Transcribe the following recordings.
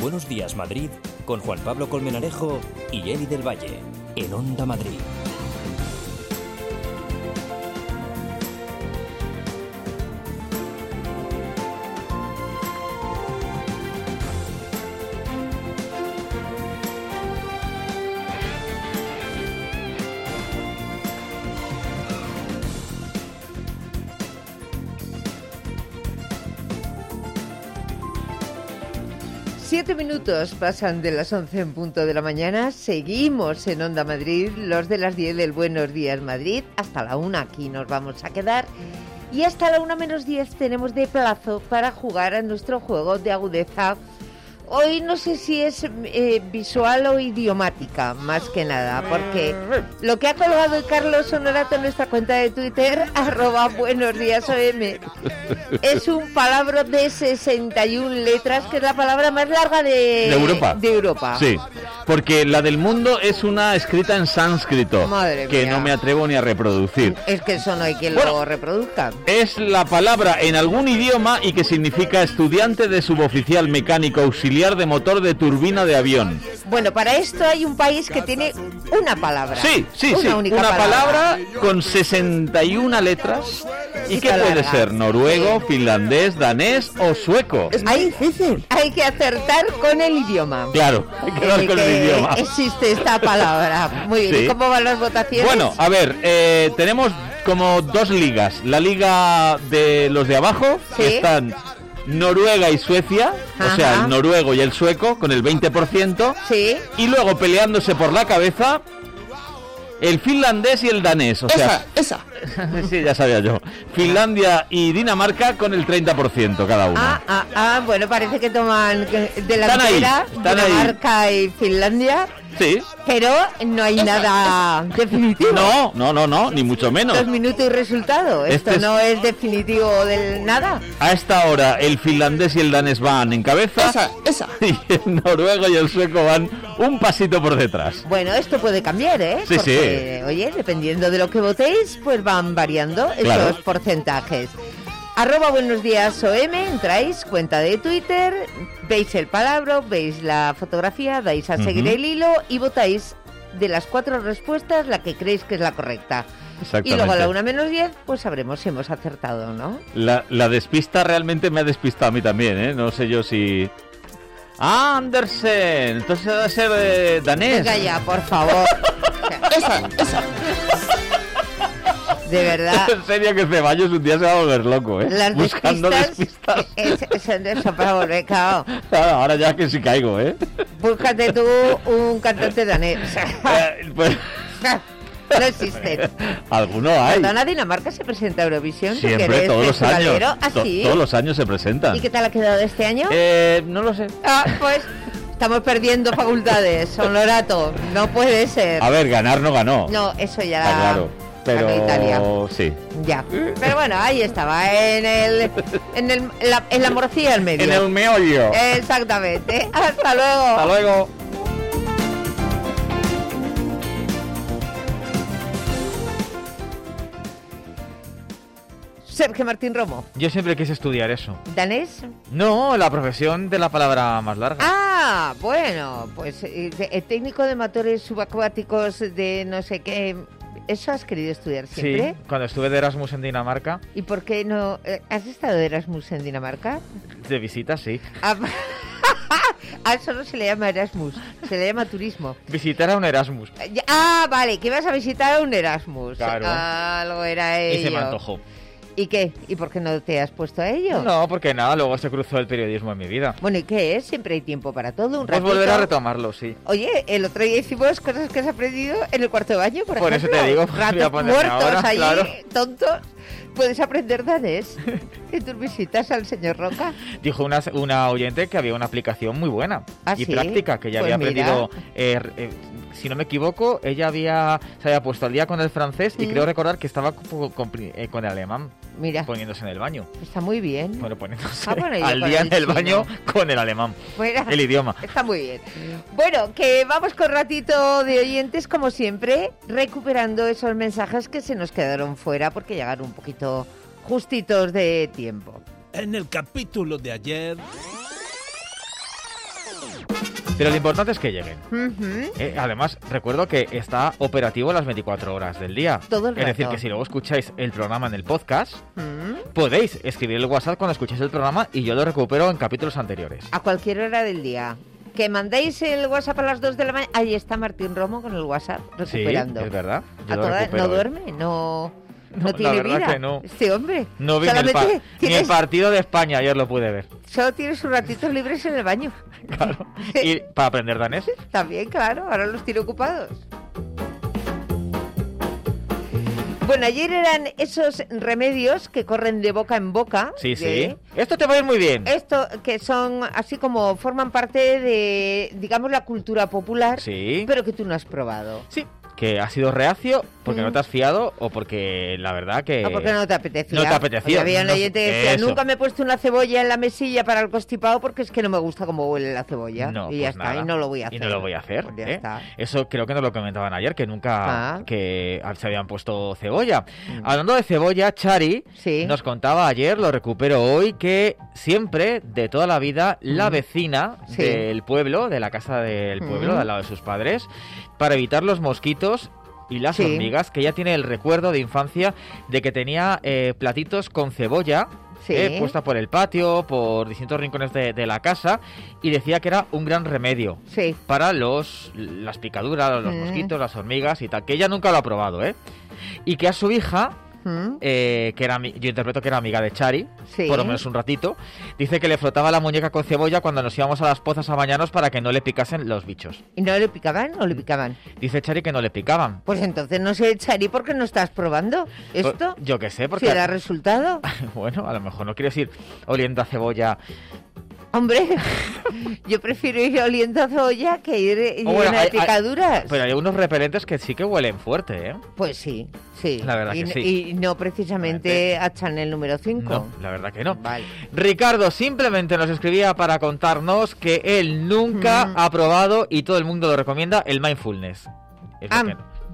Buenos Días Madrid con Juan Pablo Colmenarejo y Eli del Valle en Onda Madrid. Siete minutos pasan de las 11 en punto de la mañana. Seguimos en Onda Madrid, los de las 10 del Buenos Días Madrid. Hasta la 1 aquí nos vamos a quedar. Y hasta la 1 menos 10 tenemos de plazo para jugar a nuestro juego de agudeza. Hoy no sé si es visual o idiomática, más que nada, porque lo que ha colgado Carlos Honorato en nuestra cuenta de Twitter, @buenosdiasom, es un palabra de 61 letras, que es la palabra más larga de Europa. Sí, porque la del mundo es una escrita en sánscrito, Madre que mía. no me atrevo ni a reproducir. Es que eso no hay quien lo reproduzca. Es la palabra en algún idioma y que significa estudiante de suboficial mecánico auxiliar de motor de turbina de avión. Bueno, para esto hay un país que tiene una palabra. Sí, única una palabra con 61 letras. ¿Y qué puede ser? ¿Noruego, finlandés, danés o sueco? Es muy difícil. Hay que acertar con el idioma. Claro, hay que dar con el idioma. Existe esta palabra. Muy bien. Sí. ¿Y cómo van las votaciones? Bueno, a ver, tenemos como dos ligas. La liga de los de abajo, Sí. que están Noruega y Suecia, Ajá. o sea, el noruego y el sueco, con el 20%. Sí. Y luego peleándose por la cabeza, el finlandés y el danés. O sea, Esa. sí, ya sabía yo. Finlandia y Dinamarca con el 30% cada uno. Bueno, parece que toman delantera Están ahí. Dinamarca y Finlandia, Sí. pero no hay nada definitivo. No, ni mucho menos. 2 minutos y resultado. Esto Este es- no es definitivo del nada. A esta hora el finlandés y el danés van en cabeza. Esa. Y el noruego y el sueco van un pasito por detrás. Bueno, esto puede cambiar, ¿eh? Sí, Porque, oye, dependiendo de lo que votéis, pues van variando Claro. esos porcentajes. @buenosdiasom, entráis, cuenta de Twitter, veis el palabra, veis la fotografía, dais a seguir el hilo y votáis de las 4 respuestas la que creéis que es la correcta. Y luego a la 1 menos 10, pues sabremos si hemos acertado o no. La despista realmente me ha despistado a mí también, ¿eh? No sé yo si... ¡Ah, Andersen! Entonces debe ser danés. Venga ya, por favor. Esa. De verdad. En serio que Ceballos un día se va a volver loco, ¿eh? Las Buscando despistas. Eso para volver, claro. Claro, ahora ya que sí caigo, ¿eh? Búscate tú un cantante danés. Pues No existe. alguno hay. Perdona, Dinamarca se presenta a Eurovisión. ¿tú que Siempre, eres todos los años. festivalero? ¿Ah, sí? Todos los años se presentan. ¿Y qué tal ha quedado este año? No lo sé. Pues estamos perdiendo facultades, Honorato. No puede ser. A ver, ganar no ganó. No, eso ya Está claro. ganó Italia. Pero sí. Ya. Pero bueno, ahí estaba, en la morcilla del medio. En el meollo. Exactamente. Hasta luego. Hasta luego. Sergio Martín Romo. Yo siempre quise estudiar eso. ¿Danés? No, la profesión de la palabra más larga. Ah, bueno, pues técnico de motores subacuáticos de no sé qué. ¿Eso has querido estudiar siempre? Sí, cuando estuve de Erasmus en Dinamarca, ¿Y por qué no? ¿Has estado de Erasmus en Dinamarca? de visita, sí. A eso no se le llama Erasmus, se le llama turismo. Visitar a un Erasmus. Vale, que ibas a visitar a un Erasmus. Claro. Algo era ello. Y se me antojó. ¿Y qué? ¿Y por qué no te has puesto a ello? No, porque nada, luego se cruzó el periodismo en mi vida. Bueno, ¿y qué es? Siempre hay tiempo para todo, un Pues ratito. volver a retomarlo, sí. Oye, el otro día hicimos cosas que has aprendido en el cuarto de baño, por Por eso ejemplo. te digo, voy a Ratos ponerme muertos ahora, allí, claro. tontos. Puedes aprender danés en tus visitas al señor Roca. Dijo una oyente que había una aplicación muy buena ¿Ah, y sí? práctica, que ya Pues había mira. aprendido, si no me equivoco, ella se había puesto al día con el francés y creo recordar que estaba con el alemán, Mira, poniéndose en el baño. está muy bien. Bueno, poniéndose Bueno, yo al con día el en el chino. baño con el alemán, Bueno, el idioma. está muy bien. Bueno, que vamos con ratito de oyentes, como siempre, recuperando esos mensajes que se nos quedaron fuera porque llegaron un poquito justitos de tiempo. En el capítulo de ayer... Pero lo importante es que lleguen. Ujú. Además, recuerdo que está operativo las 24 horas del día. Todo el Es decir, rato. que si luego escucháis el programa en el podcast, Mm. podéis escribir el WhatsApp cuando escuchéis el programa y yo lo recupero en capítulos anteriores. A cualquier hora del día. Que mandéis el WhatsApp a las 2 de la mañana. Ahí está Martín Romo con el WhatsApp recuperando. Sí, es verdad. Yo A lo todas- recupero. no duerme, no No, tiene la verdad vida. que no. Este hombre. No vi ni el, Solamente ni el tienes- partido de España, ayer lo pude ver. Solo tiene sus ratitos libres en el baño. Claro. Y para aprender danés. También, claro, ahora los tiene ocupados. Bueno, ayer eran esos remedios que corren de boca en boca. Sí, sí. de- Esto te va a ir muy bien. Esto que son así como forman parte de, digamos, la cultura popular, Sí. pero que tú no has probado. Sí. Que has sido reacio porque Mm. no te has fiado o porque la verdad que... ¿O porque no te apetecía? no te apetecía, Porque había un no- oyente que decía, eso. nunca me he puesto una cebolla en la mesilla para el constipado porque es que no me gusta cómo huele la cebolla. No, y ya pues está, nada. y no lo voy a hacer. Y no lo voy a hacer. Pues ya ¿eh? está. Eso creo que nos lo comentaban ayer, que nunca Ah. que se habían puesto cebolla. Hablando de cebolla, Chari Sí. nos contaba ayer, lo recupero hoy, que siempre, de toda la vida, la vecina Sí. del pueblo, de la casa del pueblo, Mm. al lado de sus padres, para evitar los mosquitos y las Sí. hormigas, que ella tiene el recuerdo de infancia de que tenía platitos con cebolla Sí. puesta por el patio, por distintos rincones de la casa, y decía que era un gran remedio Sí. para las picaduras, los Mm. mosquitos, las hormigas y tal, que ella nunca lo ha probado, ¿eh? Y que a su hija, Mm. que era, yo interpreto que era amiga de Chari, Sí. por lo menos un ratito, dice que le frotaba la muñeca con cebolla cuando nos íbamos a las pozas a bañarnos para que no le picasen los bichos. ¿Y no le picaban o le picaban? Dice Chari que no le picaban. Pues entonces no sé, Chari, ¿por qué no estás probando esto? Pues, yo qué sé, Si porque... da resultado. Bueno, a lo mejor no quieres ir oliendo a cebolla. Hombre, yo prefiero ir oliendo a cebolla que ir O bueno, llena de picaduras. Pero hay unos repelentes que sí que huelen fuerte, ¿eh? Pues sí, sí. La verdad y, que sí. Y no precisamente a Chanel número 5. No, la verdad que no. Vale. Ricardo simplemente nos escribía para contarnos que él nunca ha probado, y todo el mundo lo recomienda, el mindfulness. Es lo Ah,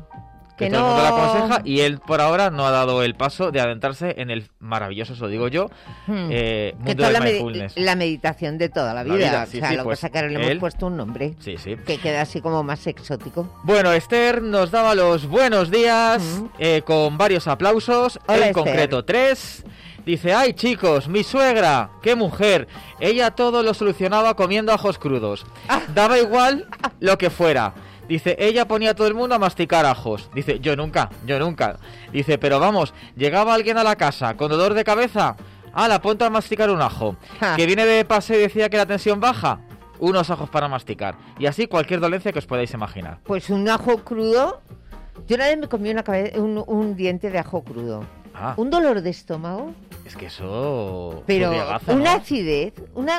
que que todo el mundo no- lo aconseja, y él por ahora no ha dado el paso de adentrarse en el maravilloso, eso digo yo, Que mundo esto es del mindfulness. la meditación de toda la La vida. vida, sí, o sea, sí, lo pues, que pasa es que ahora le hemos él- puesto un nombre Sí, sí. que queda así como más exótico. Bueno, Esther nos daba los buenos días Mm. con varios aplausos, Hola, en Esther. concreto 3. Dice, ay chicos, mi suegra, qué mujer, ella todo lo solucionaba comiendo ajos crudos. Daba igual lo que fuera. Dice, ella ponía a todo el mundo a masticar ajos. Dice, yo nunca. Dice, pero vamos, llegaba alguien a la casa con dolor de cabeza, la ponte a masticar un ajo. Ja. Que viene de paseo y decía que la tensión baja, unos ajos para masticar. Y así cualquier dolencia que os podáis imaginar. Pues un ajo crudo. Yo una vez me comí un diente de ajo crudo. Ah, Un dolor de estómago, es que eso... pero briagazo, una ¿no? acidez,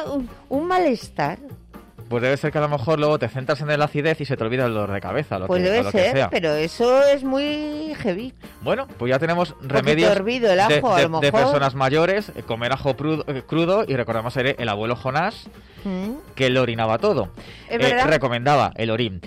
un malestar. Pues debe ser que a lo mejor luego te centras en la acidez y se te olvida el dolor de cabeza, Pues o debe lo que ser, sea. pero eso es muy heavy. Bueno, pues ya tenemos Poquito remedios hervido el ajo, a lo de mejor. personas mayores, comer ajo crudo, y recordamos el abuelo Jonás, que lo orinaba todo. Es verdad. Recomendaba el orín.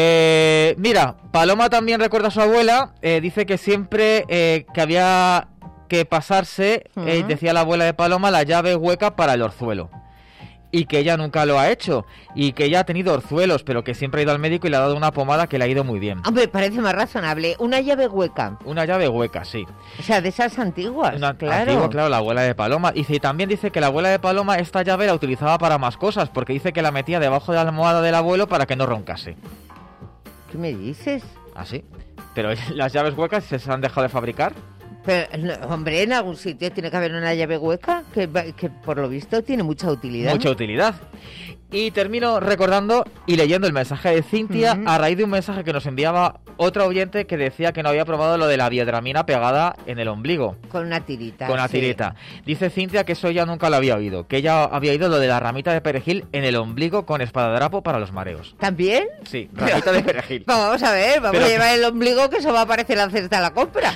Mira, Paloma también recuerda a su abuela, dice que siempre que había que pasarse, decía la abuela de Paloma, la llave hueca para el orzuelo. Y que ella nunca lo ha hecho, y que ella ha tenido orzuelos, pero que siempre ha ido al médico y le ha dado una pomada que le ha ido muy bien. Hombre, parece más razonable. Una llave hueca. Una llave hueca, sí. O sea, de esas antiguas, Una claro. antigua, claro, la abuela de Paloma. Y también dice que la abuela de Paloma esta llave la utilizaba para más cosas, porque dice que la metía debajo de la almohada del abuelo para que no roncase. ¿Qué me dices? Así. Pero las llaves huecas se han dejado de fabricar. Pero, no, hombre, en algún sitio tiene que haber una llave hueca que por lo visto tiene mucha utilidad. Mucha utilidad. Y termino recordando y leyendo el mensaje de Cintia a raíz de un mensaje que nos enviaba otro oyente que decía que no había probado lo de la biodramina pegada en el ombligo. Con una tirita. Con la sí. tirita. Dice Cintia que eso ya nunca lo había oído, que ella había oído lo de la ramita de perejil en el ombligo con espadadrapo para los mareos. ¿También? Sí, ramita de perejil. Vamos a ver, vamos Pero- a llevar el ombligo que eso va a aparecer en la cesta de la compra.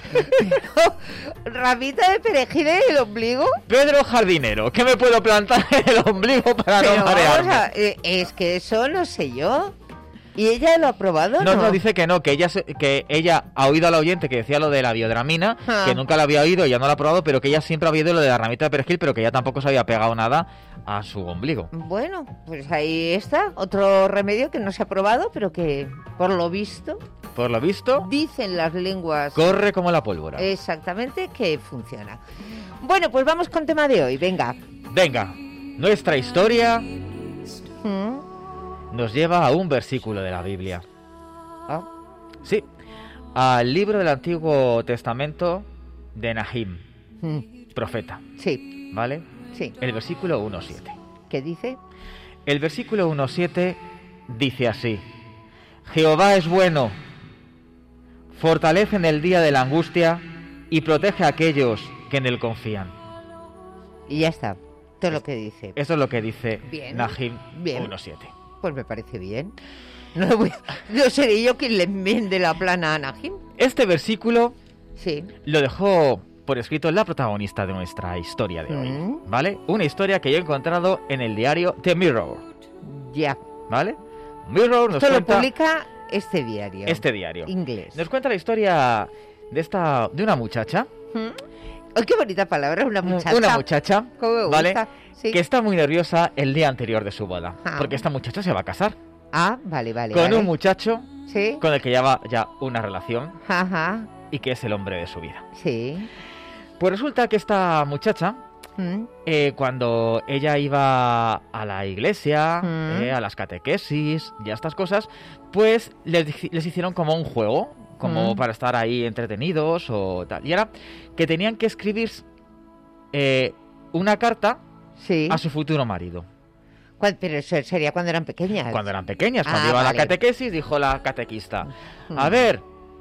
Ramita de perejil en el ombligo. Pedro Jardinero, ¿qué me puedo plantar en el ombligo para Pero no vamos marearme? es que eso no sé yo. ¿Y ella lo ha probado? No, dice que no, que ella ha oído al oyente que decía lo de la biodramina, que nunca lo había oído, ya no lo ha probado, pero que ella siempre había oído lo de la ramita de perejil, pero que ella tampoco se había pegado nada a su ombligo. Bueno, pues ahí está, otro remedio que no se ha probado, pero que por lo visto, dicen las lenguas... corre como la pólvora. Exactamente, que funciona. Bueno, pues vamos con tema de hoy, venga. Venga, nuestra historia ¿Mm? nos lleva a un versículo de la Biblia. Ah, Sí, al libro del Antiguo Testamento de Nahim, profeta, sí, ¿vale? sí. El versículo 1.7. ¿Qué dice? El versículo 1.7 dice así: Jehová es bueno, fortalece en el día de la angustia y protege a aquellos que en él confían. Y ya está, todo lo que dice. Eso es lo que dice Bien, Nahim bien. 1.7. Pues me parece bien. No seré yo quien le enmiende la plana a Nahim. Este versículo Sí. lo dejó por escrito la protagonista de nuestra historia de hoy, ¿vale? Una historia que yo he encontrado en el diario The Mirror, Ya. ¿vale? Mirror nos Esto lo cuenta publica este diario. Inglés. Nos cuenta la historia de una muchacha, ¡Ay, qué bonita palabra! Una muchacha. una muchacha, ¿Cómo me ¿vale? gusta? Sí. Que está muy nerviosa el día anterior de su boda, Ah. porque esta muchacha se va a casar Ah, vale. con un muchacho Sí. con el que lleva ya una relación Ajá. y que es el hombre de su vida. Sí. Pues resulta que esta muchacha, Mm. cuando ella iba a la iglesia, Mm. a las catequesis y a estas cosas, pues les hicieron como un juego, como para estar ahí entretenidos o tal. Y era que tenían que escribir una carta Sí. a su futuro marido. Pero eso sería cuando eran pequeñas. Cuando eran pequeñas, cuando Ah, iba a vale. la catequesis, dijo la catequista: a ver,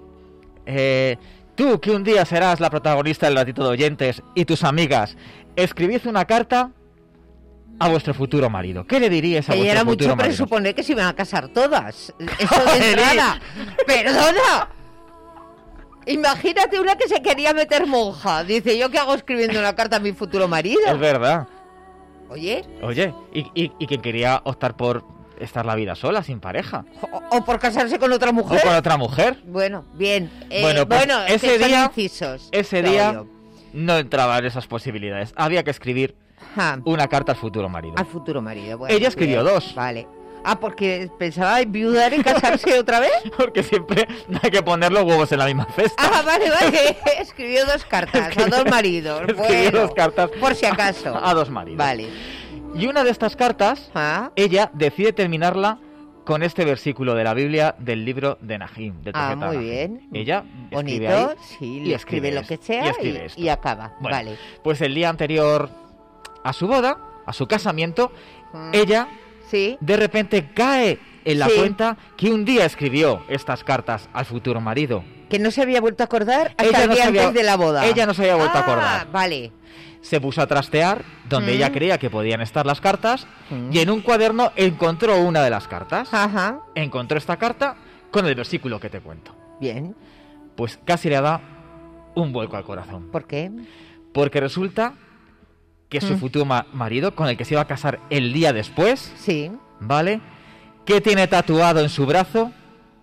tú que un día serás la protagonista del ratito de oyentes y tus amigas, escribid una carta a vuestro futuro marido. ¿Qué le diríais a Que vuestro era futuro mucho marido? presuponer que se iban a casar todas. Eso de entrada. ¡Perdona! Imagínate una que se quería meter monja. Dice, ¿yo qué hago escribiendo una carta a mi futuro marido? Es verdad. Oye, Oye, y quien quería optar por estar la vida sola, sin pareja, o por casarse con otra o mujer. con otra mujer, Bueno, bien. Bueno, pues es que ese son día- incisos, ese creo día yo. no entraba en esas posibilidades. Había que escribir Ja, una carta al futuro marido. al futuro marido. Bueno, Ella escribió bien, 2. Vale. Ah, porque pensaba enviudar y casarse otra vez. Porque siempre hay que poner los huevos en la misma cesta. Ah, vale. Escribió 2 cartas a 2 maridos. Escribió Bueno, 2 cartas por si acaso. a 2 maridos. Vale. Y una de estas cartas, Ah, ella decide terminarla con este versículo de la Biblia del libro de Nahim. Del profeta muy Nahim. bien. Ella escribe bonito, ahí sí, y le escribe lo que sea y escribe esto. y acaba. Bueno, Vale. Pues el día anterior a su boda, a su casamiento, ella Sí. de repente cae en la Sí. cuenta que un día escribió estas cartas al futuro marido. Que no se había vuelto a acordar hasta Ella el no día se había- antes de la boda. ella no se había vuelto a Ah, acordar. Vale. Se puso a trastear donde ella creía que podían estar las cartas y en un cuaderno encontró una de las cartas. Ajá. Encontró esta carta con el versículo que te cuento. Bien. Pues casi le da un vuelco al corazón. ¿Por qué? Porque resulta que su futuro marido, con el que se iba a casar el día después, Sí. ¿vale? ¿Qué tiene tatuado en su brazo?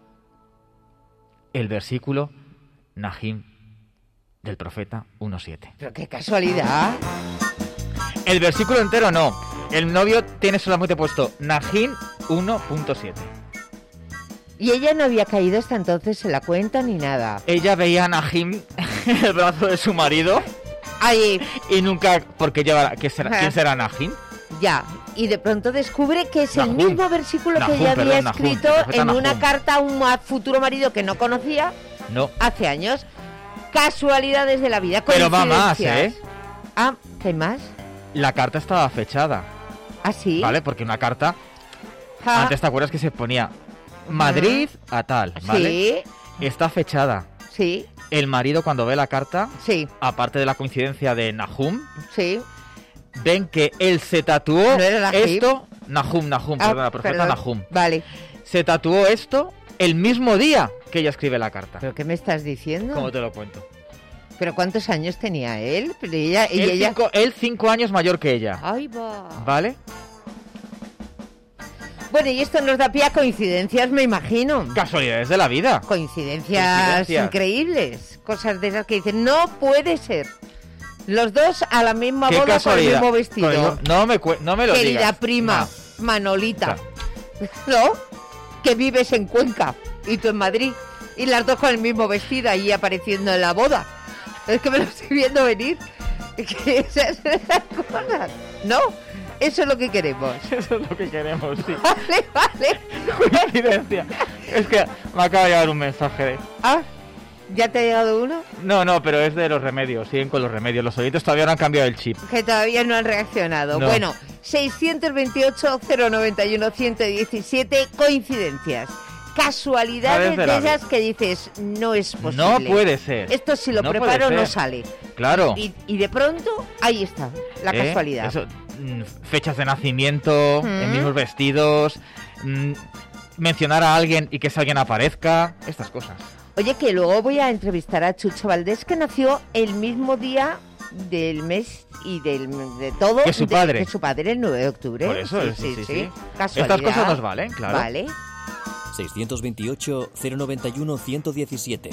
El versículo Nahim del profeta 1.7. Pero qué casualidad. El versículo entero no. El novio tiene solamente puesto Nahim 1.7. Y ella no había caído hasta entonces en la cuenta ni nada. Ella veía a Nahim en el brazo de su marido Ahí, y nunca, porque lleva, ¿quién será Nahim? ya. Y de pronto descubre que es el Nahum. mismo versículo Nahum, que ella había perdón, Nahum, escrito el profeta en una Nahum. carta a un futuro marido que no conocía No, hace años. Casualidades de la vida. pero va más, coincidencias. Ah, ¿qué más? La carta estaba fechada, ¿Ah, sí? ¿vale? Porque una carta, Ja. antes te acuerdas que se ponía Madrid a tal, ¿vale? Sí, Está fechada. sí, El marido, cuando ve la carta, sí, aparte de la coincidencia de Nahum, sí. ven que él se tatuó ¿No era Nahim? esto. Nahum, Ah, perdona, profeta perdón. Nahum. Vale. Se tatuó esto el mismo día que ella escribe la carta. ¿Pero qué me estás diciendo? ¿Cómo te lo cuento? ¿Pero cuántos años tenía él? Pero ella, y Él ella... 5 años mayor que ella, Ahí va. ¿vale? Bueno, y esto nos da pie a coincidencias, me imagino. Casualidades de la vida. Coincidencias increíbles. Cosas de esas que dicen, no puede ser. Los dos a la misma boda casualidad. con el mismo vestido. No me lo digas. Querida prima, Manolita. ¿No? Que vives en Cuenca y tú en Madrid. Y las dos con el mismo vestido ahí apareciendo en la boda. Es que me lo estoy viendo venir. Que esas cosas. ¿No? Eso es lo que queremos. Eso es lo que queremos, sí. Vale. Coincidencia. Es que me acaba de llegar un mensaje. Ah, ¿ya te ha llegado uno? No, pero es de los remedios. Siguen con los remedios. Los ojitos todavía no han cambiado el chip. Que todavía no han reaccionado. No. Bueno, 628-091-117, coincidencias. Casualidades de esas que dices, no es posible. No puede ser. Esto si lo No preparo puede no ser. sale. Claro. Y de pronto, ahí está, la casualidad. Eso, fechas de nacimiento, en mismos vestidos, mencionar a alguien y que ese alguien aparezca, estas cosas. Oye, que luego voy a entrevistar a Chucho Valdés, que nació el mismo día del mes y de todo. Que su padre. Que su padre, el 9 de octubre. Por eso, sí. Casualidad. Estas cosas nos valen, claro. Vale. 628-091-117.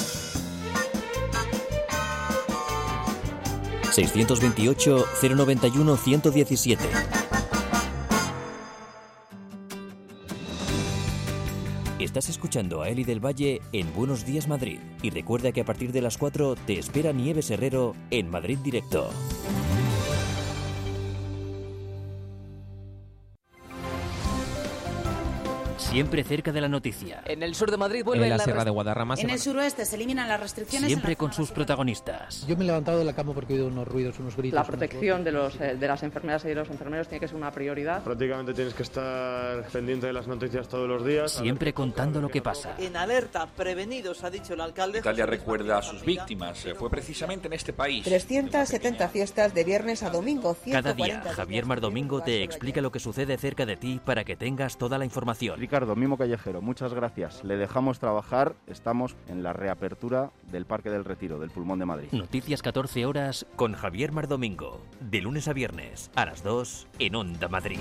628-091-117. Estás escuchando a Eli del Valle en Buenos Días Madrid. Y recuerda que a partir de las 4 te espera Nieves Herrero en Madrid Directo. Siempre cerca de la noticia. En el sur de Madrid vuelve en la Sierra de Guadarrama. En el suroeste se eliminan las restricciones. Siempre con sus protagonistas. Yo me he levantado de la cama porque he oído unos ruidos, unos gritos. La protección de las enfermeras y de los enfermeros tiene que ser una prioridad. Prácticamente tienes que estar pendiente de las noticias todos los días. Siempre contando lo que pasa. En alerta, prevenidos, ha dicho el alcalde. Italia recuerda a sus víctimas. Fue precisamente en este país. 370 fiestas de viernes a domingo. Cada día, Javier Mardomingo te explica lo que sucede cerca de ti para que tengas toda la información. Ricardo, Mimo Callejero, muchas gracias. Le dejamos trabajar. Estamos en la reapertura del Parque del Retiro, del Pulmón de Madrid. Noticias 14 horas con Javier Mardomingo. De lunes a viernes, a las 2 en Onda Madrid.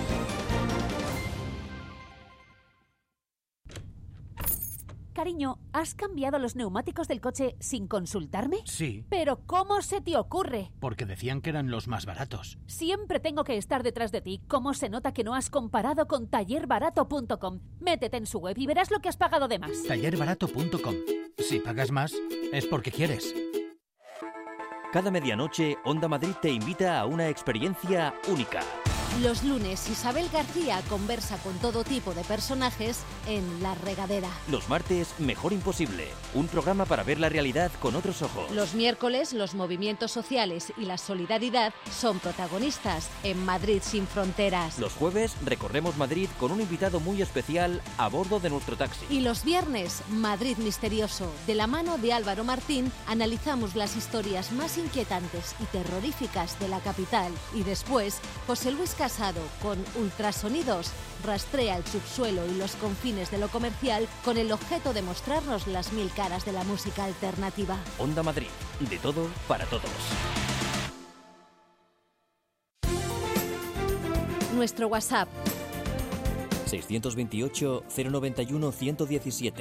Cariño, ¿has cambiado los neumáticos del coche sin consultarme? Sí. ¿Pero cómo se te ocurre? Porque decían que eran los más baratos. Siempre tengo que estar detrás de ti. ¿Cómo se nota que no has comparado con tallerbarato.com? Métete en su web y verás lo que has pagado de más. Tallerbarato.com. Si pagas más, es porque quieres. Cada medianoche, Onda Madrid te invita a una experiencia única. Los lunes, Isabel García conversa con todo tipo de personajes en La Regadera. Los martes, Mejor Imposible, un programa para ver la realidad con otros ojos. Los miércoles, los movimientos sociales y la solidaridad son protagonistas en Madrid sin fronteras. Los jueves, recorremos Madrid con un invitado muy especial a bordo de nuestro taxi. Y los viernes, Madrid Misterioso. De la mano de Álvaro Martín, analizamos las historias más inquietantes y terroríficas de la capital. Y después, José Luis Casado, con Ultrasonidos, rastrea el subsuelo y los confines de lo comercial con el objeto de mostrarnos las mil caras de la música alternativa. Onda Madrid, de todo para todos. Nuestro WhatsApp 628 091 117.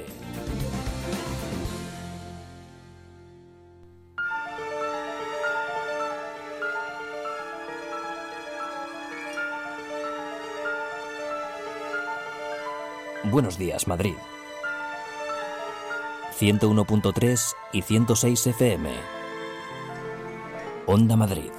Buenos días, Madrid. 101.3 y 106 FM. Onda Madrid.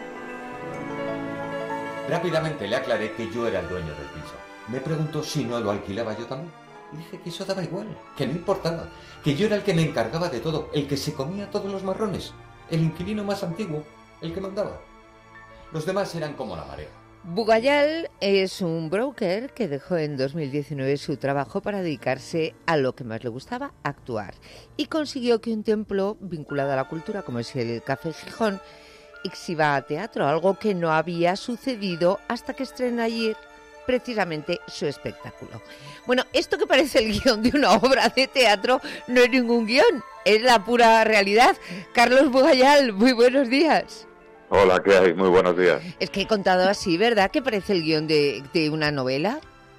Rápidamente le aclaré que yo era el dueño del piso. Me preguntó si no lo alquilaba yo también. Y dije que eso daba igual, que no importaba, que yo era el que me encargaba de todo, el que se comía todos los marrones, el inquilino más antiguo, el que mandaba. Los demás eran como la marea. Bugayal es un broker que dejó en 2019 su trabajo para dedicarse a lo que más le gustaba, actuar. Y consiguió que un templo vinculado a la cultura, como es el Café Gijón, exhiba a teatro, algo que no había sucedido hasta que estrenó ayer precisamente su espectáculo. Bueno, esto que parece el guión de una obra de teatro no es ningún guión, es la pura realidad. Carlos Bugayal, muy buenos días. Hola, ¿qué hay? Muy buenos días. Es que he contado así, ¿verdad? Que parece el guión de una novela.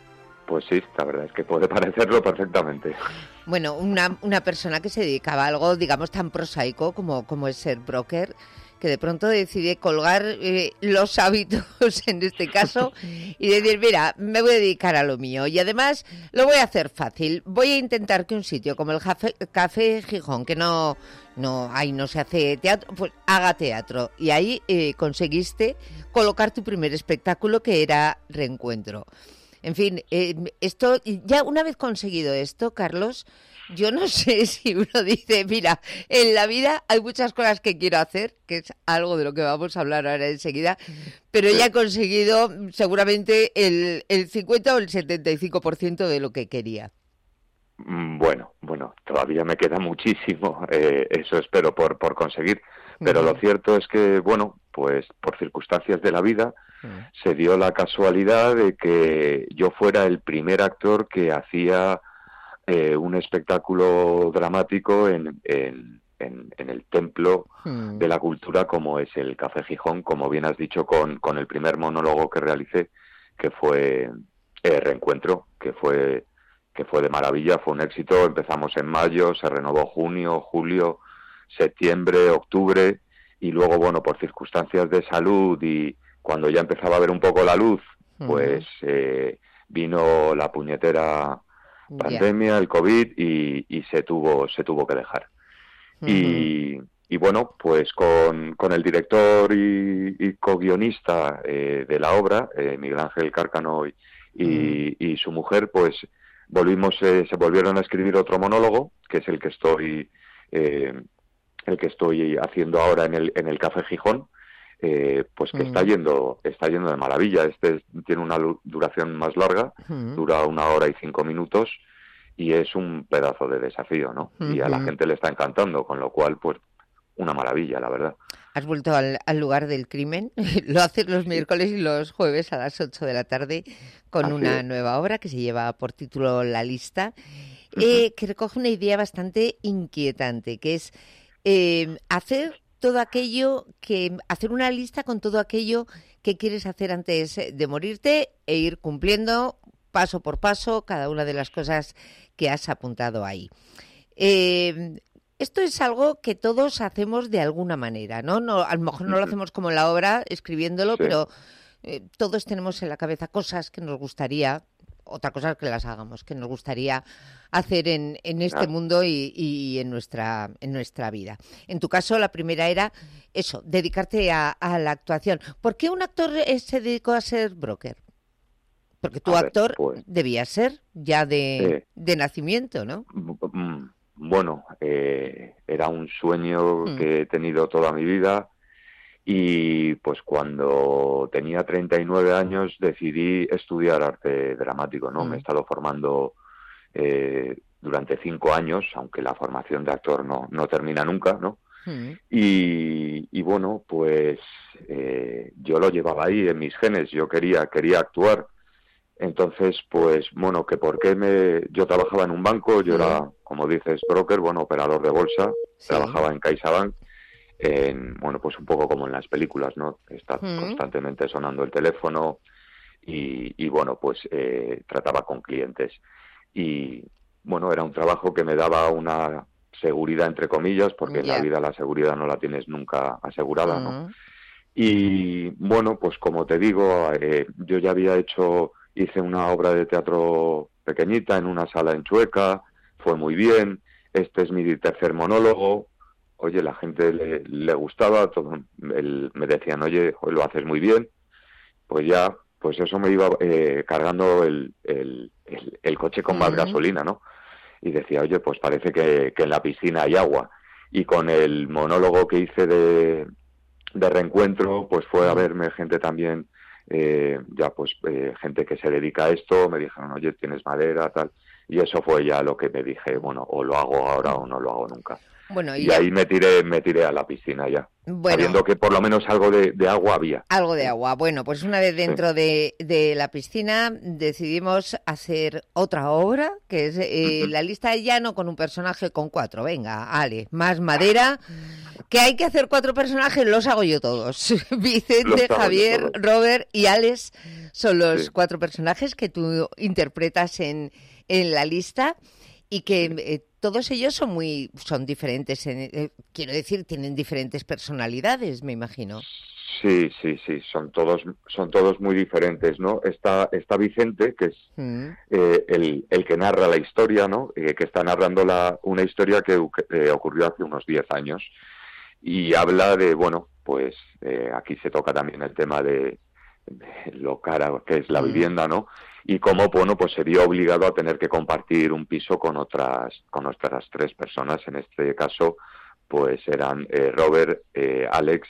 Pues sí, la verdad es que puede parecerlo perfectamente. Bueno, una persona que se dedicaba a algo, digamos, tan prosaico como es ser broker, que de pronto decide colgar los hábitos, en este caso, y decir, mira, me voy a dedicar a lo mío. Y además lo voy a hacer fácil. Voy a intentar que un sitio como el Café Gijón, que ahí no se hace teatro, pues haga teatro. Y ahí conseguiste colocar tu primer espectáculo, que era Reencuentro. En fin, esto, ya una vez conseguido esto, Carlos, yo no sé si uno dice, mira, en la vida hay muchas cosas que quiero hacer, que es algo de lo que vamos a hablar ahora enseguida, pero ya he conseguido seguramente el 50 o el 75% de lo que quería. Bueno, todavía me queda muchísimo, eso espero por conseguir, pero lo cierto es que, bueno, pues por circunstancias de la vida, se dio la casualidad de que yo fuera el primer actor que hacía un espectáculo dramático en el templo de la cultura como es el Café Gijón, como bien has dicho, con el primer monólogo que realicé, que fue Reencuentro, que fue de maravilla, fue un éxito. Empezamos en mayo, se renovó junio, julio, septiembre, octubre, y luego, bueno, por circunstancias de salud y cuando ya empezaba a ver un poco la luz, pues vino la puñetera pandemia, el COVID, y se tuvo que dejar. Y bueno, pues con el director y co-guionista de la obra, Miguel Ángel Cárcano y su mujer, pues se volvieron a escribir otro monólogo, que es el que estoy haciendo ahora en el Café Gijón, pues que está yendo de maravilla. Este tiene una duración más larga, dura 1 hora y 5 minutos, y es un pedazo de desafío, ¿no? Y a la gente le está encantando, con lo cual, pues, una maravilla, la verdad. Has vuelto al lugar del crimen, lo haces los miércoles y los jueves a las 8 de la tarde con Así una es. nueva obra que se lleva por título La Lista, que recoge una idea bastante inquietante, que es hacer una lista con todo aquello que quieres hacer antes de morirte e ir cumpliendo paso por paso cada una de las cosas que has apuntado ahí. Esto es algo que todos hacemos de alguna manera, ¿no? A lo mejor no lo hacemos como en la obra, escribiéndolo, sí, pero todos tenemos en la cabeza cosas que nos gustaría, otra cosa que las hagamos, que nos gustaría hacer en este mundo y en nuestra vida. En tu caso, la primera era eso, dedicarte a la actuación. ¿Por qué un actor se dedicó a ser broker? Porque tu actor debías ser ya de nacimiento, ¿no? Bueno, era un sueño que he tenido toda mi vida, y pues cuando tenía 39 años decidí estudiar arte dramático, ¿no? Me he estado formando durante 5 años, aunque la formación de actor no termina nunca, ¿no? Y bueno, pues yo lo llevaba ahí en mis genes, yo quería actuar. Entonces, pues, bueno, que yo trabajaba en un banco, yo era, como dices, broker, bueno, operador de bolsa, trabajaba en CaixaBank, bueno, pues un poco como en las películas, ¿no? Está constantemente sonando el teléfono y bueno, pues trataba con clientes. Y, bueno, era un trabajo que me daba una seguridad, entre comillas, porque en la vida la seguridad no la tienes nunca asegurada, ¿no? Y, bueno, pues como te digo, yo ya hice una obra de teatro pequeñita en una sala en Chueca, fue muy bien, este es mi 3er monólogo, oye, la gente le gustaba, me decían, oye, hoy lo haces muy bien, pues eso me iba cargando el coche con más gasolina, ¿no? Y decía, oye, pues parece que en la piscina hay agua. Y con el monólogo que hice de Reencuentro, pues fue a verme gente también, gente que se dedica a esto, me dijeron, oye, tienes madera, tal, Y eso fue ya lo que me dije, bueno, o lo hago ahora o no lo hago nunca. Bueno, y ahí me tiré a la piscina ya, sabiendo que por lo menos algo de agua había. Algo de agua. Bueno, pues una vez dentro de la piscina decidimos hacer otra obra, que es La lista de llano, con un personaje con 4. Venga, Ale, más madera. Que hay que hacer 4 personajes, los hago yo todos. Vicente, Javier, Robert y Alex son los 4 personajes que tú interpretas en La lista, y que todos ellos son diferentes. Quiero decir, tienen diferentes personalidades, me imagino. Sí, son todos muy diferentes, ¿no? Está Vicente, que es el que narra la historia, ¿no? Que está narrando una historia que ocurrió hace unos 10 años. Y habla de, bueno, pues aquí se toca también el tema de lo cara que es la vivienda, ¿no? Y cómo, bueno, pues se vio obligado a tener que compartir un piso con otras 3 personas. En este caso, pues eran Robert, Alex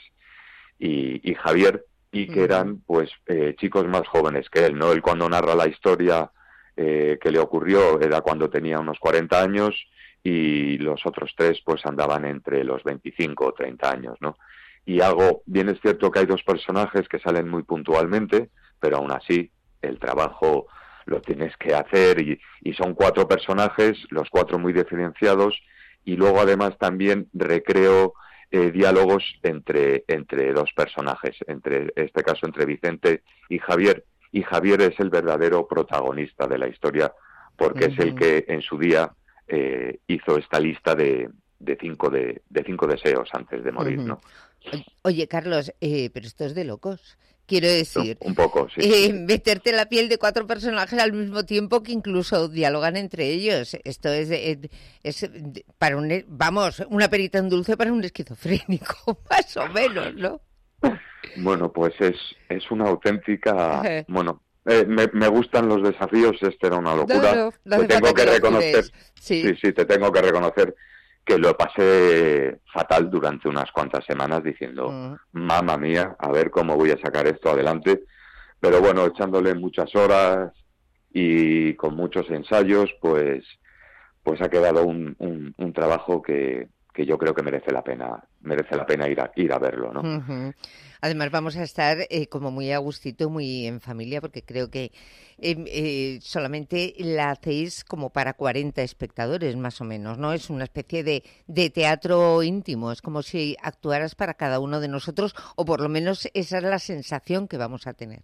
y Javier, y que eran, pues, chicos más jóvenes que él, ¿no? Él, cuando narra la historia que le ocurrió, era cuando tenía unos 40 años, y los otros 3 pues andaban entre los 25 o 30 años, ¿no? Y bien es cierto que hay 2 personajes que salen muy puntualmente, pero aún así el trabajo lo tienes que hacer, y son 4 personajes, los 4 muy diferenciados, y luego además también recreo diálogos entre 2 personajes, en este caso entre Vicente y Javier es el verdadero protagonista de la historia, porque es el que en su día hizo esta lista de 5 deseos antes de morir, ¿no? Oye, Carlos, pero esto es de locos. Quiero decir, un poco, sí. Meterte en la piel de 4 personajes al mismo tiempo que incluso dialogan entre ellos. Esto es para una perita en dulce para un esquizofrénico, más o menos, ¿no? Bueno, pues es una auténtica... Bueno, me gustan los desafíos, era una locura. No te tengo que reconocer, sí, te tengo que reconocer que lo pasé fatal durante unas cuantas semanas diciendo, mamma mía, a ver cómo voy a sacar esto adelante. Pero bueno, echándole muchas horas y con muchos ensayos, pues ha quedado un trabajo que yo creo que merece la pena ir a verlo, ¿no? Uh-huh. Además vamos a estar como muy a gustito, muy en familia, porque creo que solamente la hacéis como para 40 espectadores, más o menos, ¿no? Es una especie de teatro íntimo, es como si actuaras para cada uno de nosotros, o por lo menos esa es la sensación que vamos a tener.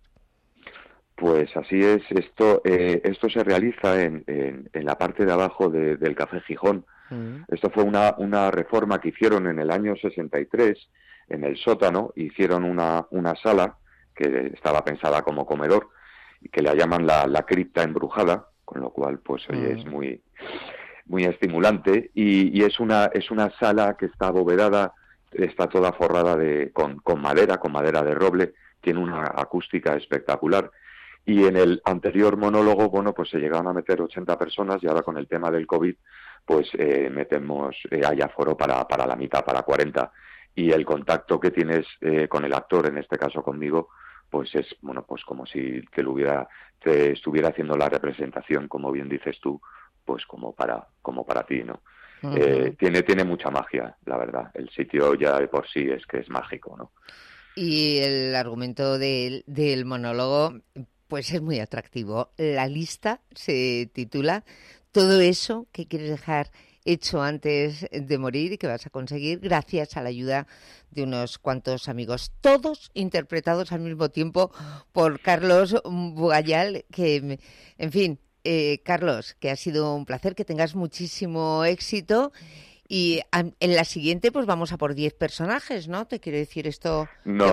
Pues así es. Esto se realiza en la parte de abajo del Café Gijón. Esto fue una reforma que hicieron en el año 63 en el sótano. Hicieron una sala que estaba pensada como comedor y que la llaman la cripta embrujada, con lo cual pues oye, es muy muy estimulante, y es una sala que está abovedada, está toda forrada con madera de roble, tiene una acústica espectacular. Y en el anterior monólogo, bueno, pues se llegaron a meter 80 personas, y ahora con el tema del COVID, pues hay aforo para la mitad, para 40. Y el contacto que tienes con el actor, en este caso conmigo, pues es, bueno, pues como si te estuviera haciendo la representación, como bien dices tú, pues como para ti, ¿no? Uh-huh. Tiene mucha magia, la verdad. El sitio ya de por sí es que es mágico, ¿no? Y el argumento del monólogo, pues es muy atractivo. La lista se titula Todo eso que quieres dejar hecho antes de morir y que vas a conseguir gracias a la ayuda de unos cuantos amigos, todos interpretados al mismo tiempo por Carlos Bugallal, que, en fin, Carlos, que ha sido un placer, que tengas muchísimo éxito. Y en la siguiente, pues vamos a por 10 personajes, ¿no? Te quiero decir esto. No.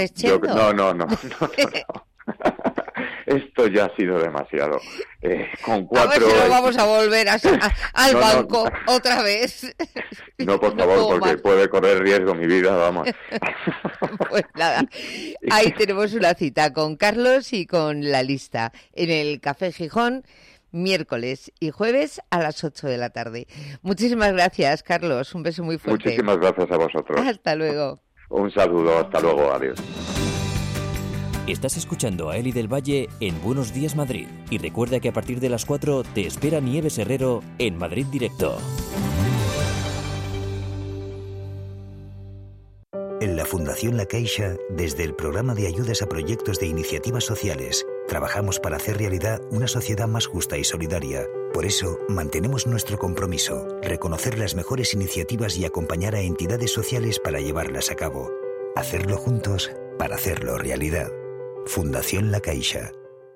Esto ya ha sido demasiado. Con 4... A ver si no vamos a volver al banco otra vez. No, por favor, porque puede correr riesgo mi vida, vamos. Pues nada, ahí tenemos una cita con Carlos y con la lista en el Café Gijón, miércoles y jueves a las 8 de la tarde. Muchísimas gracias, Carlos. Un beso muy fuerte. Muchísimas gracias a vosotros. Hasta luego. Un saludo, hasta luego, adiós. Estás escuchando a Eli del Valle en Buenos Días Madrid. Y recuerda que a partir de las 4 te espera Nieves Herrero en Madrid Directo. En la Fundación La Caixa, desde el programa de ayudas a proyectos de iniciativas sociales, trabajamos para hacer realidad una sociedad más justa y solidaria. Por eso, mantenemos nuestro compromiso, reconocer las mejores iniciativas y acompañar a entidades sociales para llevarlas a cabo. Hacerlo juntos para hacerlo realidad. Fundación La Caixa.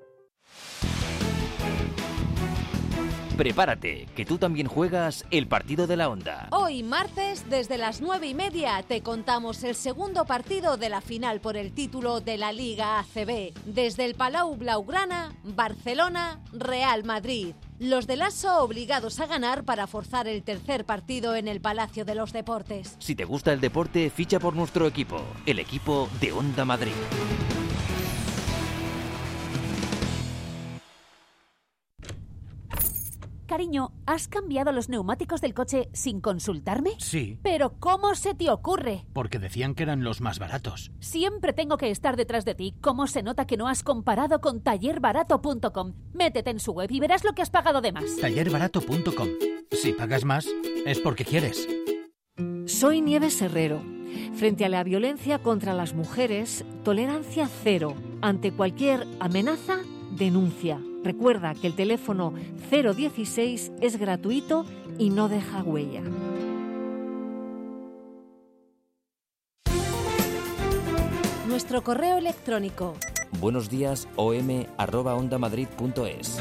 Prepárate, que tú también juegas el partido de la Onda. Hoy, martes, desde las 9:30, te contamos el segundo partido de la final por el título de la Liga ACB. Desde el Palau Blaugrana, Barcelona, Real Madrid. Los del ASO obligados a ganar para forzar el tercer partido en el Palacio de los Deportes. Si te gusta el deporte, ficha por nuestro equipo, el equipo de Onda Madrid. Cariño, ¿has cambiado los neumáticos del coche sin consultarme? Sí. ¿Pero cómo se te ocurre? Porque decían que eran los más baratos. Siempre tengo que estar detrás de ti. ¿Cómo se nota que no has comparado con tallerbarato.com? Métete en su web y verás lo que has pagado de más. Tallerbarato.com. Si pagas más, es porque quieres. Soy Nieves Herrero. Frente a la violencia contra las mujeres, tolerancia cero. Ante cualquier amenaza, denuncia. Recuerda que el teléfono 016 es gratuito y no deja huella. Nuestro correo electrónico. buenosdiasom@ondamadrid.es.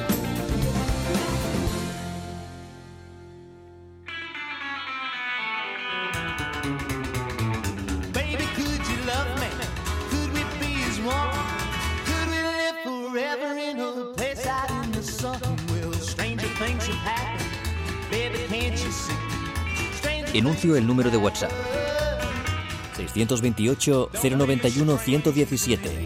Baby, could you love me? Could we be as one? Could we live forever in a place out in the sun? Well, stranger things have happened. Baby, can't you see? Enuncio el número de WhatsApp. 628 091 117. I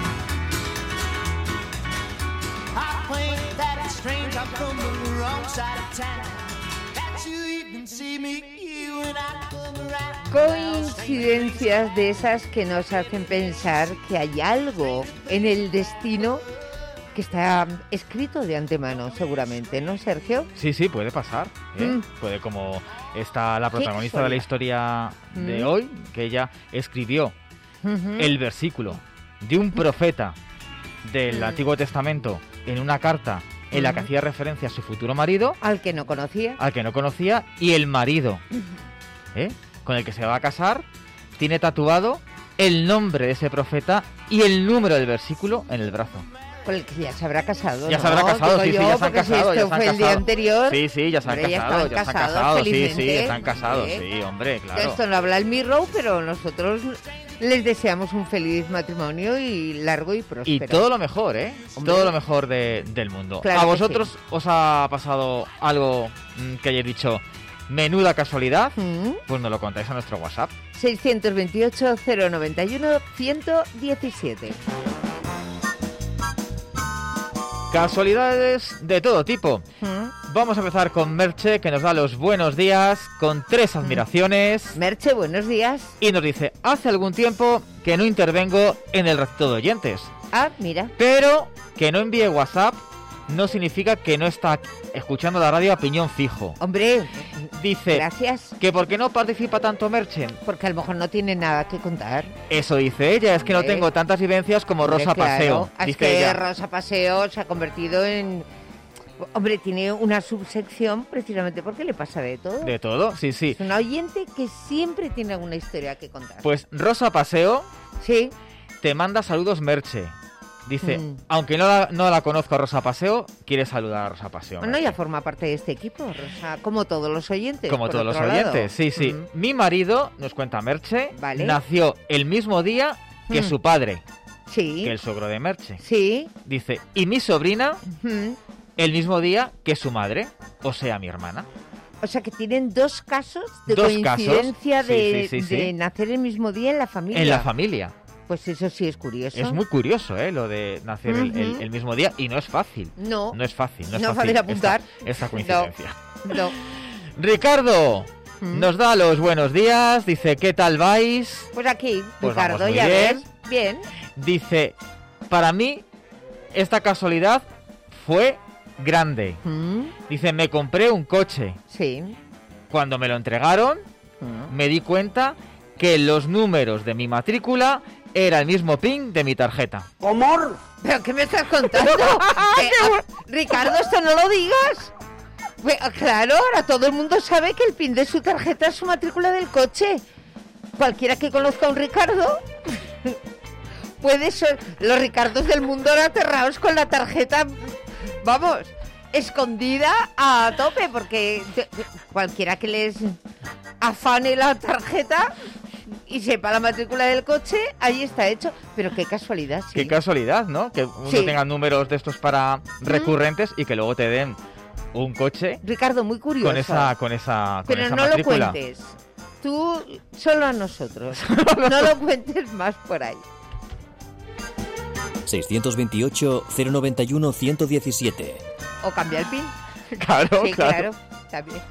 think that it's strange I'm from the wrong side of town. That you even see me when I come around. Coincidencias de esas que nos hacen pensar que hay algo en el destino que está escrito de antemano, seguramente, ¿no, Sergio? Sí, puede pasar. Puede, como está la protagonista de la historia de hoy, que ella escribió el versículo de un profeta del Antiguo Testamento en una carta en la que hacía referencia a su futuro marido. Al que no conocía. Y el marido, con el que se va a casar, tiene tatuado el nombre de ese profeta y el número del versículo en el brazo. Con el que ya se habrá casado, Ya se habrá casado, sí, ya se han casado. Si esto fue el día anterior. Sí, ya se han casado, ya están casados, sí, hombre, claro. Esto no habla el Mirror, pero nosotros les deseamos un feliz matrimonio y largo y próspero. Y todo lo mejor, hombre. Todo lo mejor del mundo. Claro. ¿A vosotros os ha pasado algo que hayáis dicho, menuda casualidad? Pues nos lo contáis a nuestro WhatsApp. 628 091 117. Casualidades de todo tipo. Vamos a empezar con Merche, que nos da los buenos días con 3 admiraciones. Merche, buenos días. Y nos dice, hace algún tiempo que no intervengo en el resto de oyentes. Ah, mira. Pero que no envíe WhatsApp no significa que no está escuchando la radio a piñón fijo. Hombre, dice, gracias. ¿Que por qué no participa tanto Merche? Porque a lo mejor no tiene nada que contar. Eso dice ella, es que no tengo tantas vivencias como Rosa Paseo. Es que Rosa Paseo se ha convertido en... Hombre, tiene una subsección precisamente porque le pasa de todo. De todo, sí. Es una oyente que siempre tiene alguna historia que contar. Pues Rosa Paseo sí te manda saludos Merche. Dice, aunque no la conozco a Rosa Paseo, quiere saludar a Rosa Paseo. Bueno, ya forma parte de este equipo, Rosa, como todos los oyentes. Como todos los oyentes, sí. Mi marido, nos cuenta Merche, nació el mismo día que su padre, que el suegro de Merche. Sí. Dice, y mi sobrina, el mismo día que su madre, o sea, mi hermana. O sea, que tienen 2 casos de coincidencia de nacer el mismo día en la familia. En la familia. Pues eso sí es curioso. Es muy curioso, lo de nacer el mismo día, y no es fácil. No es fácil apuntar esta coincidencia. No. Ricardo nos da los buenos días, dice, ¿qué tal vais? Pues aquí, pues Ricardo, vamos, ya bien. ves. Bien. Dice, para mí, esta casualidad fue grande. Dice, me compré un coche. Sí. Cuando me lo entregaron, me di cuenta que los números de mi matrícula era el mismo PIN de mi tarjeta. ¿Cómo? ¿Pero qué me estás contando? Ricardo, esto no lo digas. Claro, ahora todo el mundo sabe que el PIN de su tarjeta es su matrícula del coche. Cualquiera que conozca a un Ricardo puede ser. Los Ricardos del mundo ahora aterrados con la tarjeta, vamos, escondida a tope, porque cualquiera que les afane la tarjeta y sepa la matrícula del coche, ahí está hecho. Pero qué casualidad, sí. Qué casualidad, ¿no? Que uno tenga números de estos para recurrentes y que luego te den un coche. Ricardo, muy curioso. Con esa Pero esa no matrícula. lo cuentes. Tú solo a nosotros. No lo cuentes más por ahí. 628 091 117. O cambia el PIN. Claro, sí, claro. También.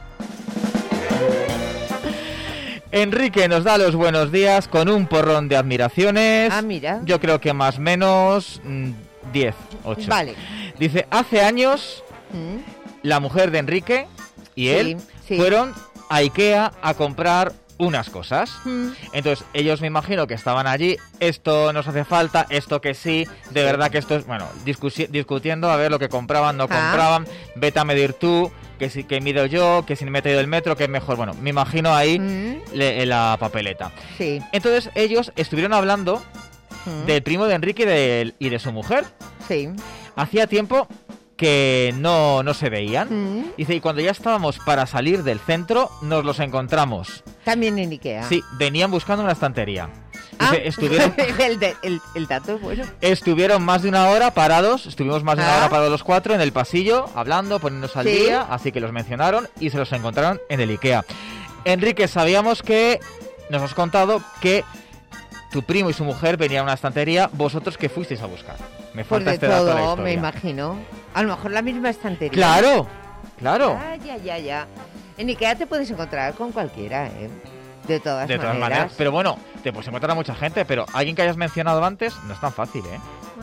Enrique nos da los buenos días con un porrón de admiraciones. Ah, mira. Yo creo que más o menos 10, 8. Vale. Dice, hace años la mujer de Enrique y él fueron a IKEA a comprar unas cosas. Entonces ellos me imagino que estaban allí, esto nos hace falta, esto que sí, de verdad que esto es, bueno, discutiendo a ver lo que compraban, no compraban, vete a medir tú, que si que mido yo, que si me he traído el metro, que es mejor, bueno, me imagino ahí la papeleta. Sí. Entonces ellos estuvieron hablando del primo de Enrique y de su mujer. Sí. Hacía tiempo que no se veían. Dice, y cuando ya estábamos para salir del centro, nos los encontramos. También en IKEA. Sí, venían buscando una estantería. Dice, estuvieron... el dato es bueno. Estuvieron más de una hora parados, estuvimos más de una hora parados los 4 en el pasillo, hablando, poniéndonos al día, así que los mencionaron y se los encontraron en el IKEA. Enrique, sabíamos que, nos has contado que tu primo y su mujer venían a una estantería, vosotros que fuisteis a buscar. Me falta este dato de la historia. Me imagino. A lo mejor la misma estantería. Claro, claro. Ya. En IKEA te puedes encontrar con cualquiera, ¿eh? De todas maneras. Pero bueno, te puedes encontrar a mucha gente, pero alguien que hayas mencionado antes no es tan fácil, ¿eh?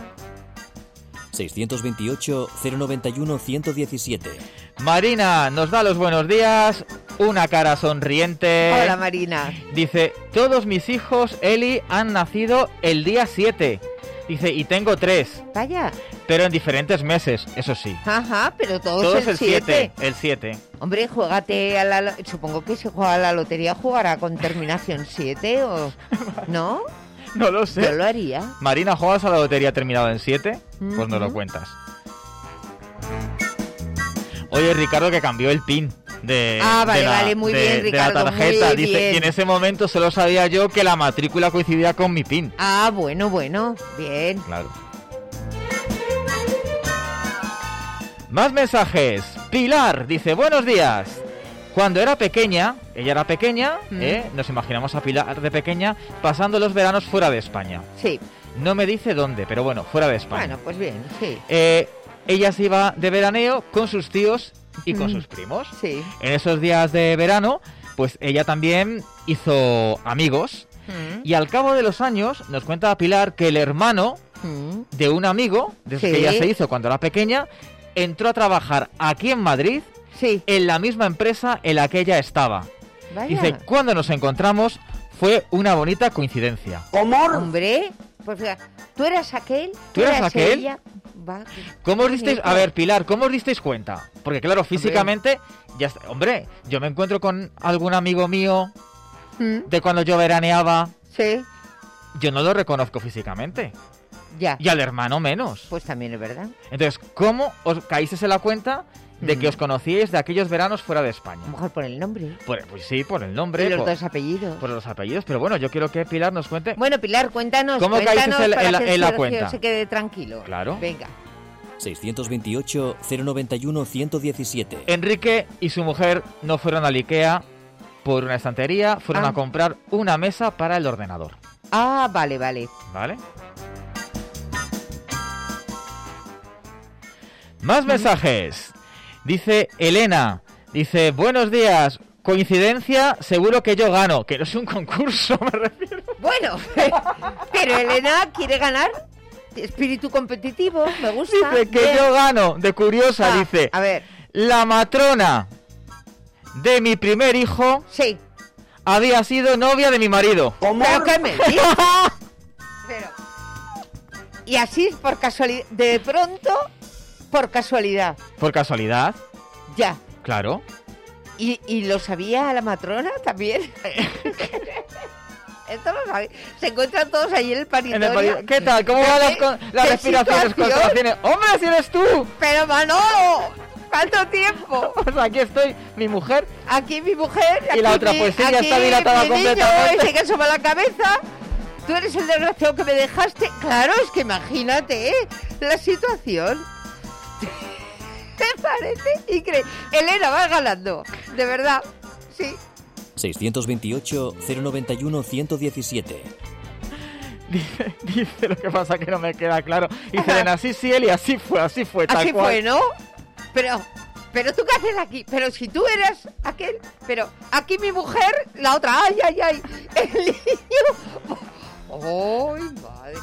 628 091 117. Marina nos da los buenos días, una cara sonriente. Hola, Marina. Dice, todos mis hijos, Eli, han nacido el día 7. Dice, y tengo 3. Vaya. Pero en diferentes meses, eso sí. Ajá, pero todos el 7. El 7. Hombre, juégate a la... Supongo que si juega a la lotería jugará con terminación 7 o... ¿No? No lo sé. Yo lo haría. Marina, ¿juegas a la lotería terminado en 7? Pues no lo cuentas. Oye, Ricardo, que cambió el PIN vale, muy bien, Ricardo, de la tarjeta. muy Dice, bien. y en ese momento solo sabía yo que la matrícula coincidía con mi PIN. Ah, bueno, bien. Claro. Más mensajes. Pilar dice, buenos días. Cuando era pequeña, ella era pequeña, nos imaginamos a Pilar de pequeña pasando los veranos fuera de España. Sí. No me dice dónde, pero bueno, fuera de España. Bueno, pues bien, sí. Ella se iba de veraneo con sus tíos y con sus primos. Sí. En esos días de verano, pues ella también hizo amigos. Y al cabo de los años, nos cuenta Pilar que el hermano de un amigo, desde que ella se hizo cuando era pequeña, entró a trabajar aquí en Madrid, en la misma empresa en la que ella estaba. Vaya. Dice, cuando nos encontramos fue una bonita coincidencia. ¿Cómo? Hombre, pues tú eras aquel, ¿Tú eras aquel? Ella. ¿Cómo os disteis? A ver, Pilar, ¿cómo os disteis cuenta? Porque claro, físicamente, ya está. Hombre, yo me encuentro con algún amigo mío de cuando yo veraneaba. Sí. Yo no lo reconozco físicamente. Ya. Y al hermano menos. Pues también es verdad. Entonces, ¿cómo os caísteis en la cuenta de que os conocíais de aquellos veranos fuera de España? A lo mejor por el nombre. Pues sí, por el nombre. Y los dos apellidos. Por los apellidos, pero bueno, yo quiero que Pilar nos cuente. Bueno, Pilar, cuéntanos. ¿Cómo caísteis en la cuenta? Se quede tranquilo. Claro. Venga. 628 091 117. Enrique y su mujer no fueron al IKEA por una estantería, fueron a comprar una mesa para el ordenador. Ah, vale. ¿Vale? Más mensajes. Dice Elena, dice, buenos días, coincidencia, seguro que yo gano, que no es un concurso, me refiero. Bueno, pero Elena quiere ganar. Espíritu competitivo, me gusta. Dice que Bien. yo gano, de curiosa, dice. A ver. La matrona de mi primer hijo sí. había sido novia de mi marido. ¿Pero qué me dices? Pero... Y así, por casualidad, de pronto, por casualidad. ¿Por casualidad? Ya. Claro. ¿Y lo sabía la matrona también? Esto lo sabe. Se encuentran todos ahí en el paritorio. ¿Qué tal? ¿Cómo van las respiraciones, contracciones? ¡Hombre, si eres tú! ¡Pero Manolo! ¿Cuánto tiempo? Pues aquí estoy, mi mujer. Aquí mi mujer. Y la otra, pues sí, ya está dilatada mi completamente. Niño, ese que asoma la cabeza. Tú eres el desgraciado que me dejaste. Claro, es que imagínate, la situación. Me parece increíble. Elena va ganando, de verdad, sí. 628-091-117. Dice, lo que pasa que no me queda claro. Dice Elena, sí, Eli, así fue, tal así cual. Fue, ¿no? Pero tú qué haces aquí, pero si tú eras aquel, pero aquí mi mujer, la otra, ay, el niño. ¡Ay, madre!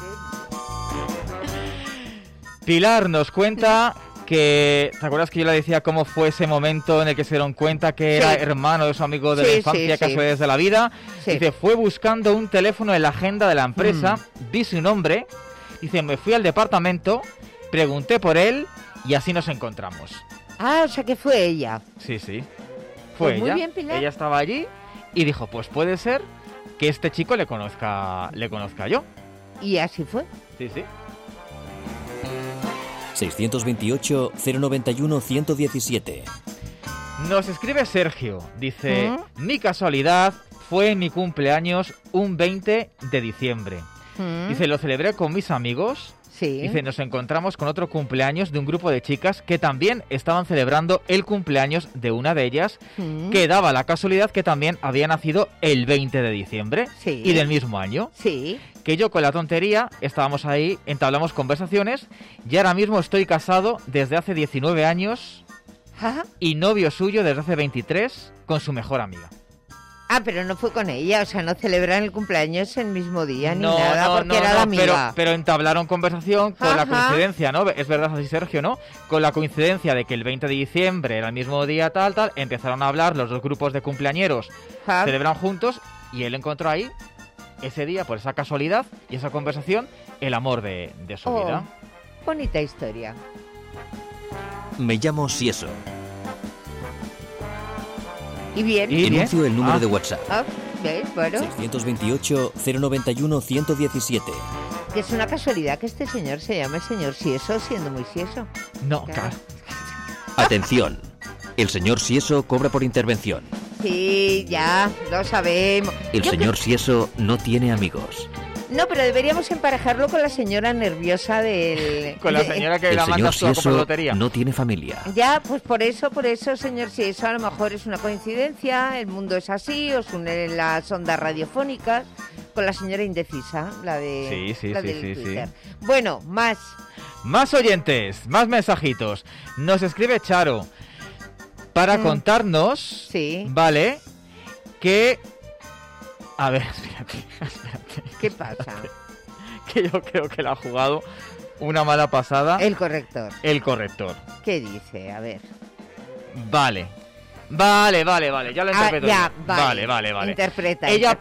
Pilar nos cuenta que... ¿Te acuerdas que yo le decía cómo fue ese momento en el que se dieron cuenta que era hermano de su amigo de la infancia, casualidades de la vida? Dice, fue buscando un teléfono en la agenda de la empresa, vi su nombre, dice, me fui al departamento, pregunté por él y así nos encontramos. Ah, o sea que fue ella. Sí. Fue pues ella. Muy bien, Pilar. Ella estaba allí y dijo, pues puede ser que este chico le conozca yo. Y así fue. Sí. 628-091-117. Nos escribe Sergio. Dice, mi casualidad fue en mi cumpleaños un 20 de diciembre. Dice, lo celebré con mis amigos. Sí. Dice, nos encontramos con otro cumpleaños de un grupo de chicas que también estaban celebrando el cumpleaños de una de ellas, que daba la casualidad que también había nacido el 20 de diciembre y del mismo año. Sí. Que yo con la tontería estábamos ahí, entablamos conversaciones y ahora mismo estoy casado desde hace 19 años y novio suyo desde hace 23 con su mejor amiga. Ah, pero no fue con ella, o sea, no celebran el cumpleaños el mismo día ni nada, porque era la amiga. Pero entablaron conversación con la coincidencia, ¿no? Es verdad así, Sergio, ¿no? Con la coincidencia de que el 20 de diciembre era el mismo día, tal, empezaron a hablar los dos grupos de cumpleañeros, celebran juntos y él encontró ahí, ese día, por esa casualidad y esa conversación, el amor de su vida. Bonita historia. Me llamo Sieso. ¿Y bien? Enuncio el número de WhatsApp. ¿Ves? Bueno. 628-091-117. Que es una casualidad que este señor se llame señor Sieso, siendo muy sieso. No, claro. Atención. El señor Sieso cobra por intervención. Sí, ya, lo sabemos. El señor Sieso no tiene amigos. No, pero deberíamos emparejarlo con la señora nerviosa del... Con la señora que la manda a comprar lotería. No tiene familia. Ya, pues por eso, señor Sieso, a lo mejor es una coincidencia, el mundo es así, os unen las ondas radiofónicas con la señora indecisa, la de... Sí. Twitter. Bueno, más oyentes, más mensajitos. Nos escribe Charo para contarnos, ¿vale? Que... A ver, espérate. ¿Qué pasa? Que yo creo que le ha jugado una mala pasada. El corrector. ¿Qué dice? A ver. Vale, ya lo interpreto. Vale. Interpreta. Ella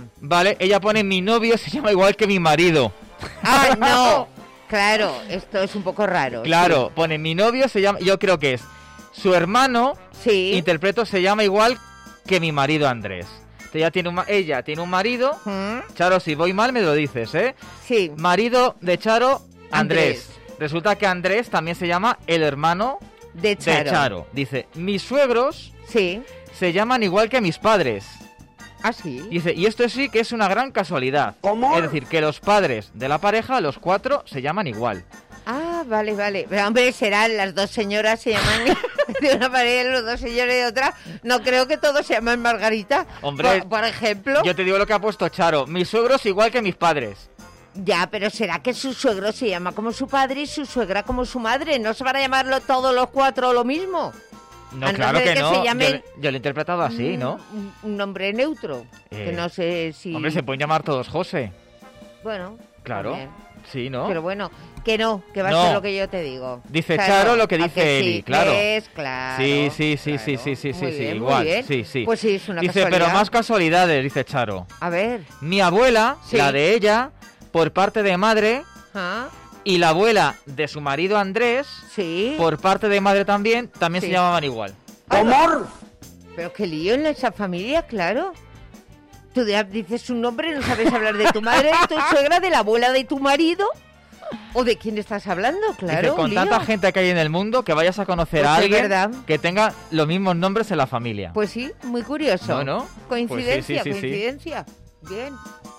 pone, mi novio se llama igual que mi marido. Ah, no. Claro, esto es un poco raro. Claro, pone, mi novio se llama, yo creo que es su hermano, interpreto, se llama igual que mi marido Andrés. Ella tiene un marido. Charo, si voy mal me lo dices, ¿eh? Sí. Marido de Charo, Andrés. Resulta que Andrés también se llama el hermano de Charo. Dice, mis suegros se llaman igual que mis padres. ¿Ah, sí? Dice, y esto sí que es una gran casualidad. ¿Cómo? Es decir, que los padres de la pareja, los 4, se llaman igual. Ah, vale. Pero, hombre, serán las dos señoras se llaman de una pareja, los dos señores de otra. No creo que todos se llaman Margarita. Hombre, por ejemplo. Yo te digo lo que ha puesto Charo. Mis suegros igual que mis padres. Ya, pero ¿será que su suegro se llama como su padre y su suegra como su madre? ¿No se van a llamarlo todos los 4 lo mismo? No, claro que no. Yo lo he interpretado así, ¿no? Un nombre neutro. Que no sé si... Hombre, se pueden llamar todos José. Bueno. Claro. Sí, ¿no? Pero bueno, que no, que va a ser lo que yo te digo. Dice Charo lo que dice Eli, sí, claro. Claro. Sí, Muy bien, igual, muy bien. sí. Pues sí, es una dice, casualidad. pero más casualidades, dice Charo. A ver. Mi abuela, la de ella, por parte de madre, y la abuela de su marido Andrés, por parte de madre también se llamaban igual. ¡Amor! Pero qué lío en esa familia, claro. Tú dices un nombre y no sabes hablar de tu madre, de tu suegra, de la abuela de tu marido. ¿O de quién estás hablando? Claro, dice, con tanta gente que hay en el mundo, que vayas a conocer a alguien que tenga los mismos nombres en la familia. Pues sí, muy curioso. ¿No? Coincidencia, Pues sí. coincidencia. Bien.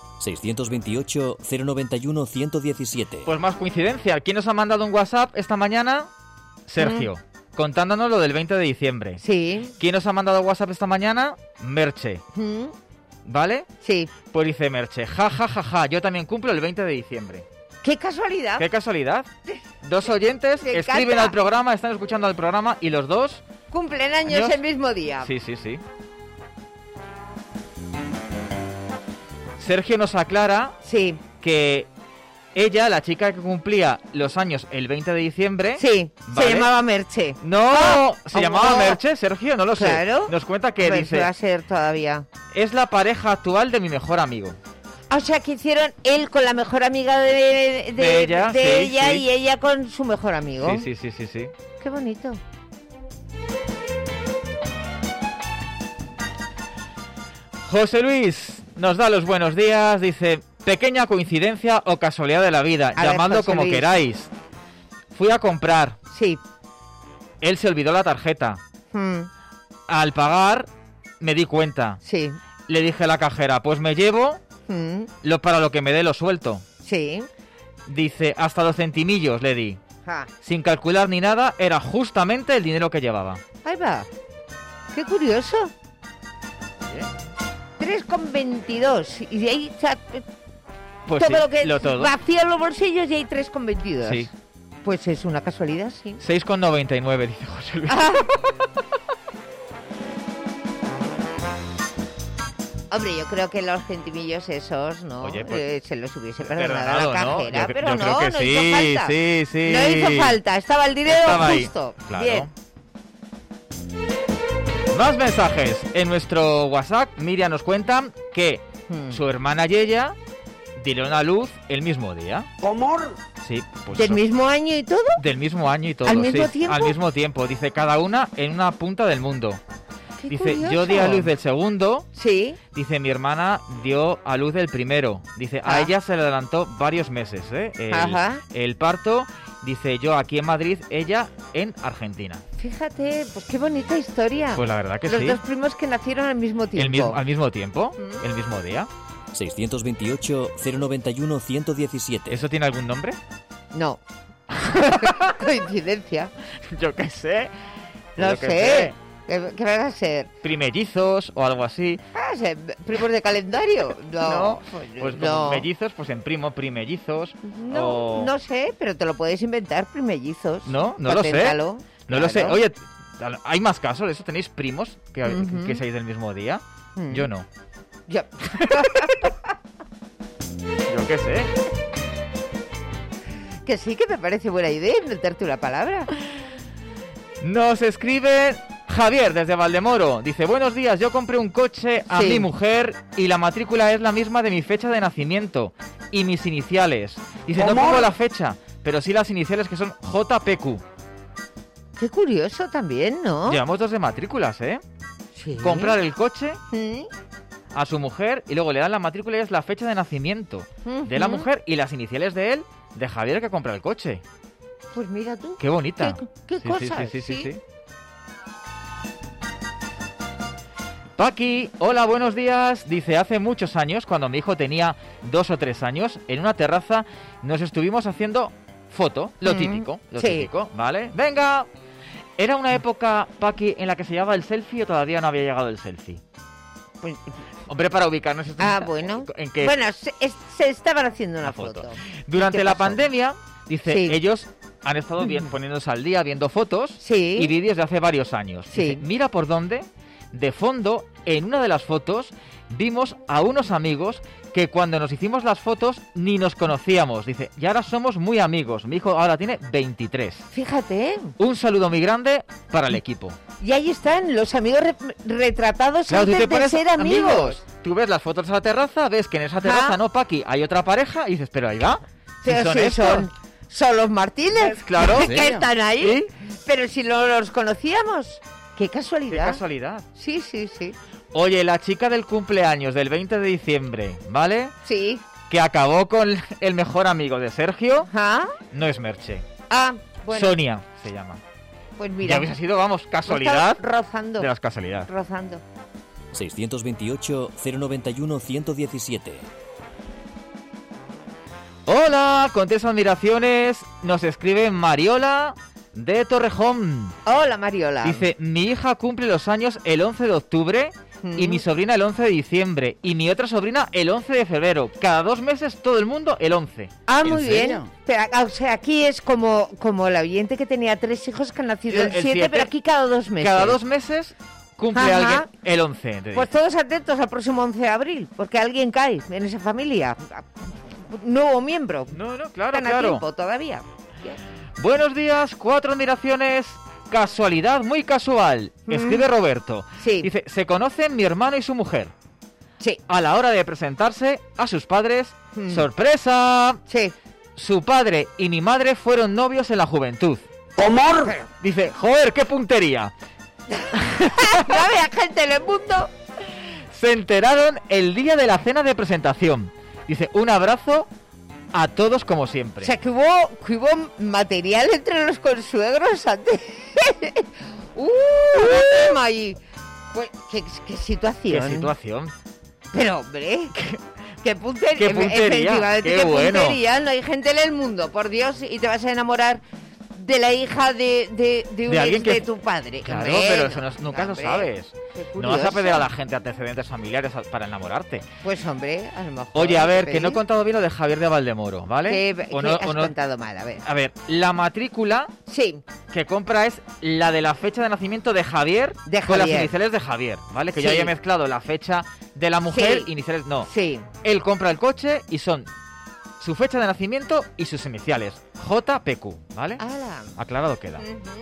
628-091-117. Pues más coincidencia. ¿Quién nos ha mandado un WhatsApp esta mañana? Sergio. Contándonos lo del 20 de diciembre. Sí. ¿Quién nos ha mandado WhatsApp esta mañana? Merche. ¿Vale? Sí. Pues dice Merche, ja, yo también cumplo el 20 de diciembre. ¡Qué casualidad! ¡Qué casualidad! Dos oyentes escriben al programa, están escuchando al programa y los dos... cumplen años el mismo día. Sí. Sergio nos aclara que ella, la chica que cumplía los años el 20 de diciembre... Sí, ¿vale? Se llamaba Merche. No, se llamaba Merche, Sergio, no lo sé. Claro. Nos cuenta que pues dice... va a ser todavía. Es la pareja actual de mi mejor amigo. O sea, que hicieron él con la mejor amiga de ella y ella con su mejor amigo. Sí. Qué bonito. José Luis nos da los buenos días, dice... Pequeña coincidencia o casualidad de la vida, llamadlo como queráis. Fui a comprar. Sí. Él se olvidó la tarjeta. Al pagar, me di cuenta. Sí. Le dije a la cajera, pues me llevo para lo que me dé lo suelto. Sí. Dice, hasta los centimillos le di. Sin calcular ni nada, era justamente el dinero que llevaba. Ahí va. Qué curioso. 3,22. Y de ahí... Pues todo lo que todo. Vacían los bolsillos y hay 3,22. Sí. Pues es una casualidad, sí. 6,99, dice José Luis. Hombre, yo creo que los centimillos esos, ¿no? Oye, pues, se los hubiese perdonado a la cajera, ¿no? pero yo no, creo que no hizo falta. Sí. No hizo falta, estaba el dinero justo. Claro. Bien. Más mensajes. En nuestro WhatsApp, Miriam nos cuenta que su hermana Yeya dieron a luz el mismo día. ¿Cómo? Sí, pues ¿Del mismo año y todo? Del mismo año y todo. ¿Al mismo tiempo? Al mismo tiempo. Dice, cada una en una punta del mundo. Qué dice, curioso. yo di a luz del segundo. Sí. Dice, mi hermana dio a luz del primero. Dice, a ella se le adelantó varios meses, el parto. Dice, yo aquí en Madrid, ella en Argentina. Fíjate, pues qué bonita historia. Pues la verdad que Los sí. dos primos que nacieron al mismo tiempo. Al mismo tiempo, el mismo día. 628-091-117. ¿Eso tiene algún nombre? No. Coincidencia. Yo qué sé. No sé. ¿Qué van a ser? Primellizos o algo así. ¿Primos de calendario? No. Pues como mellizos, pues en primellizos. No, no sé, pero te lo puedes inventar, primellizos. No lo sé. Paténtalo. No lo sé. Oye, ¿hay más casos de eso? ¿Tenéis primos que seáis del mismo día? Yo no. Yo qué sé. Que sí, que me parece buena idea inventarte una palabra. Nos escribe Javier desde Valdemoro. Dice, buenos días, yo compré un coche a mi mujer y la matrícula es la misma de mi fecha de nacimiento y mis iniciales. Dice, no pongo la fecha, pero sí las iniciales que son JPQ. Qué curioso también, ¿no? Llevamos 2 de matrículas, ¿eh? Sí. Comprar el coche a su mujer y luego le dan la matrícula y es la fecha de nacimiento de la mujer y las iniciales de él, de Javier, que compra el coche. Pues mira tú. Qué bonita. Qué cosa. Sí. Paqui, hola, buenos días. Dice, hace muchos años, cuando mi hijo tenía 2 o 3 años, en una terraza nos estuvimos haciendo foto, lo típico, ¿vale? ¡Venga! ¿Era una época, Paqui, en la que se llevaba el selfie o todavía no había llegado el selfie? Pues, hombre, para ubicarnos... bueno. ¿En qué? Bueno, se estaban haciendo una foto. Durante la pandemia, dice, ellos han estado poniéndose al día, viendo fotos y vídeos de hace varios años. Dice, mira por dónde de fondo, en una de las fotos, vimos a unos amigos que cuando nos hicimos las fotos ni nos conocíamos. Dice, y ahora somos muy amigos. Mi hijo ahora tiene 23. Fíjate. Un saludo muy grande para el equipo. Y ahí están los amigos retratados, claro, antes de ser amigos. Tú ves las fotos de la terraza, ves que en esa terraza, no, Paqui, hay otra pareja y dices, pero ahí va. Pero si son los Martínez, claro, que están ahí. ¿Sí? Pero si no los conocíamos. Qué casualidad. Qué casualidad. Sí, sí, sí. Oye, la chica del cumpleaños del 20 de diciembre, ¿vale? Sí. Que acabó con el mejor amigo de Sergio, ¿Ah? No es Merche. Ah, bueno. Sonia se llama. Pues mira. Ya hubiese sido, vamos, casualidad. Rozando. De las casualidades. Rozando. 628-091-117. Hola, con 3 admiraciones nos escribe Mariola de Torrejón. Hola, Mariola. Dice, mi hija cumple los años el 11 de octubre y mi sobrina el 11 de diciembre y mi otra sobrina el 11 de febrero. Cada 2 meses todo el mundo el 11. Ah, muy bien. Pero, o sea, aquí es como la oyente que tenía 3 hijos que han nacido el 7, pero aquí cada 2 meses. Cada 2 meses cumple alguien el 11. Pues todos atentos al próximo 11 de abril, porque alguien cae en esa familia. Nuevo miembro. No, claro, Están a tiempo todavía. Buenos días, 4 admiraciones. Casualidad muy casual. Escribe Roberto. Sí. Dice, se conocen mi hermano y su mujer. Sí. A la hora de presentarse a sus padres, ¡sorpresa! Sí. Su padre y mi madre fueron novios en la juventud. ¿Cómo? Dice, joder, qué puntería. No había gente en el mundo. Se enteraron el día de la cena de presentación. Dice, un abrazo a todos como siempre. O sea, que hubo material entre los consuegros antes. Tema ahí. Pues, ¿qué situación? ¿Qué situación? Pero, hombre, qué puntería. Efectivamente, qué puntería. No hay gente en el mundo, por Dios, y te vas a enamorar de la hija de un ex de tu padre. Claro, hombre, pero eso nunca lo sabes. No vas a pedir a la gente antecedentes familiares para enamorarte. Pues hombre, a lo mejor. Oye, a ver, que no he contado bien lo de Javier de Valdemoro, ¿vale? ¿Qué has contado mal? A ver. A ver, la matrícula que compra es la de la fecha de nacimiento de Javier, con las iniciales de Javier, ¿vale? Que yo haya mezclado la fecha de la mujer, iniciales no. Sí. Él compra el coche y son su fecha de nacimiento y sus iniciales. JPQ, ¿vale? ¡Hala! Aclarado queda.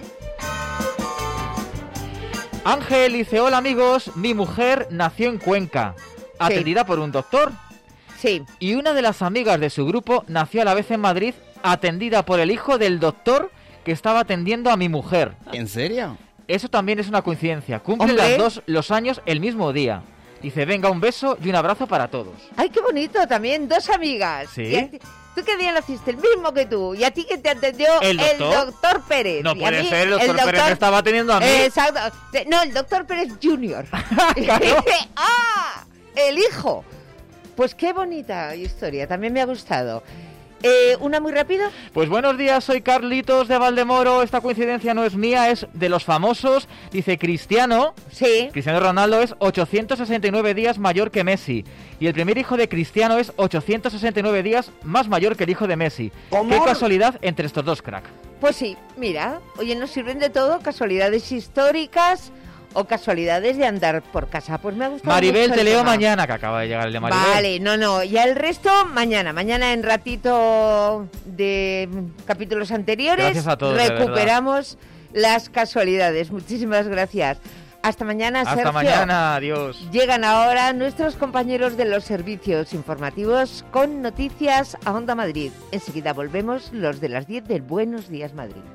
Ángel dice, hola amigos, mi mujer nació en Cuenca, atendida por un doctor. Sí. Y una de las amigas de su grupo nació a la vez en Madrid, atendida por el hijo del doctor que estaba atendiendo a mi mujer. ¿En serio? Eso también es una coincidencia. Cumplen las dos los años el mismo día. Dice, venga, un beso y un abrazo para todos. ¡Ay, qué bonito! También 2 amigas. Sí. ¿Tú qué día naciste? El mismo que tú. ¿Y a ti que te atendió? ¿El doctor Pérez. No puede ser, el doctor Pérez me estaba atendiendo a mí. Exacto. No, el doctor Pérez Jr. ¡Ah! El hijo. Pues qué bonita historia. También me ha gustado. ¿Una muy rápida? Pues buenos días, soy Carlitos de Valdemoro. Esta coincidencia no es mía, es de los famosos. Dice Cristiano. Sí. Cristiano Ronaldo es 869 días mayor que Messi. Y el primer hijo de Cristiano es 869 días más mayor que el hijo de Messi. ¿Cómo? Qué casualidad entre estos dos cracks. Pues sí, mira, oye, nos sirven de todo, casualidades históricas o casualidades de andar por casa. Pues me ha gustado Maribel, mucho te leo tema. mañana, que acaba de llegar el de Maribel. Vale, no, ya el resto mañana en ratito de capítulos anteriores. Gracias a todos, recuperamos las casualidades. Muchísimas gracias. Hasta mañana, Sergio. Hasta mañana, adiós. Llegan ahora nuestros compañeros de los servicios informativos con noticias a Onda Madrid. Enseguida volvemos los de las 10 del Buenos Días Madrid.